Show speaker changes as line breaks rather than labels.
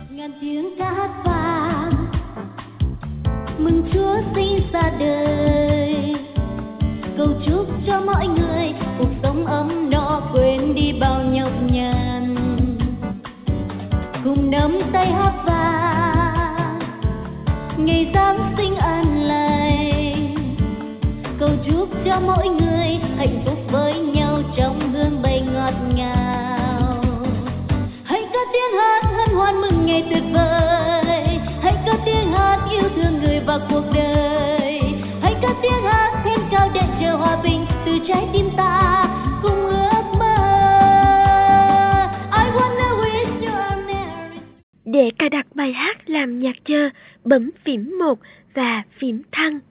Ngàn tiếng ca hát vang mừng Chúa sinh ra đời, cầu chúc cho mọi người cuộc sống ấm no quên đi bao nhọc nhằn, cùng nắm tay hát vang ngày Giáng sinh an lành, cầu chúc cho mỗi người hạnh phúc với nhau trong hương bay ngọt ngào. Hãy có tiếng hát hân hoan mừng ngày tuyệt vời, hãy có tiếng hát yêu thương người và cuộc đời, hãy có tiếng hát thêm cao để chờ hòa bình từ trái tim ta cùng ước mơ. I wanna wish you a merry.
Để cài đặt bài hát làm nhạc chờ, bấm phím 1 và phím thăng.